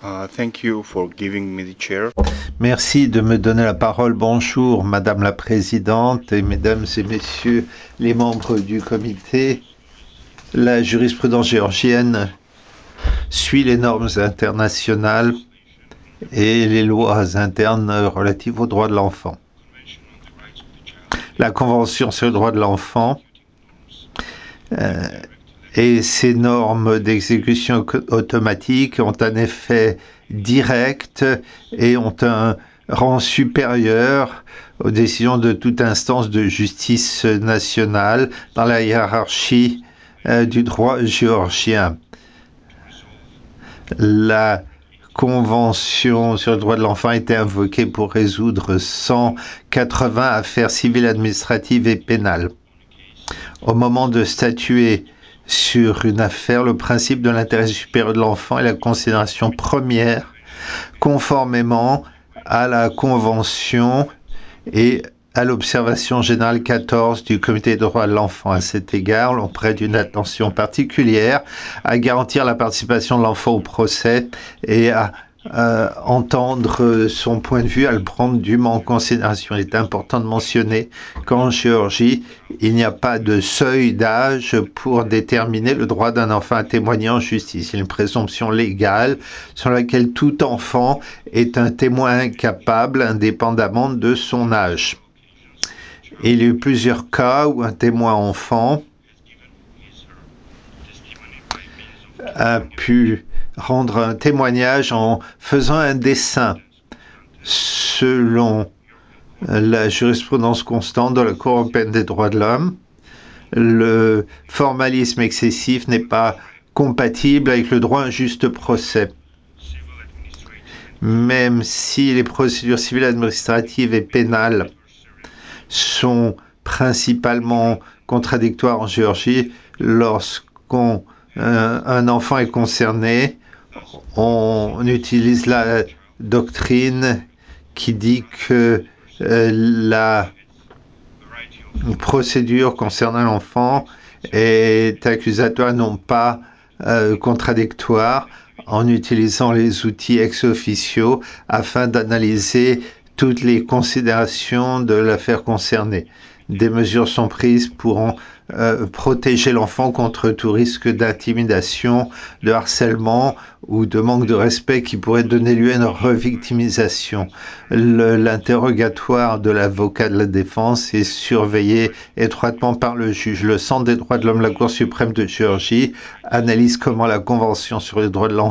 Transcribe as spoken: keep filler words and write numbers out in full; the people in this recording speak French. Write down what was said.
Uh, thank you for giving me the chair. Merci de me donner la parole. Bonjour, Madame la Présidente et Mesdames et Messieurs les membres du comité. La jurisprudence géorgienne suit les normes internationales et les lois internes relatives aux droits de l'enfant. La Convention sur le droit de l'enfant euh, et ses normes d'exécution automatique ont un effet direct et ont un rang supérieur aux décisions de toute instance de justice nationale dans la hiérarchie euh, du droit géorgien. La Convention sur le droit de l'enfant a été invoquée pour résoudre cent quatre-vingts affaires civiles, administratives et pénales. Au moment de statuer sur une affaire, le principe de l'intérêt supérieur de l'enfant est la considération première, conformément à la Convention et à l'observation générale quatorze du Comité des droits de l'enfant. À cet égard, l'on prête une attention particulière à garantir la participation de l'enfant au procès et à euh, entendre son point de vue, à le prendre dûment en considération. Il est important de mentionner qu'en Géorgie, il n'y a pas de seuil d'âge pour déterminer le droit d'un enfant à témoigner en justice. Il y a une présomption légale sur laquelle tout enfant est un témoin capable indépendamment de son âge. Et il y a eu plusieurs cas où un témoin enfant a pu rendre un témoignage en faisant un dessin. Selon la jurisprudence constante de la Cour européenne des droits de l'homme, le formalisme excessif n'est pas compatible avec le droit à un juste procès. Même si les procédures civiles, administratives et pénales sont principalement contradictoires en Géorgie, lorsqu'on euh, un enfant est concerné, on utilise la doctrine qui dit que euh, la procédure concernant l'enfant est accusatoire, non pas euh, contradictoire, en utilisant les outils ex-officio afin d'analyser toutes les considérations de l'affaire concernée. Des mesures sont prises pour euh, protéger l'enfant contre tout risque d'intimidation, de harcèlement ou de manque de respect qui pourrait donner lieu à une revictimisation. Le, l'interrogatoire de l'avocat de la défense est surveillé étroitement par le juge. Le Centre des droits de l'homme, la Cour suprême de Géorgie, analyse comment la Convention sur les droits de l'enfant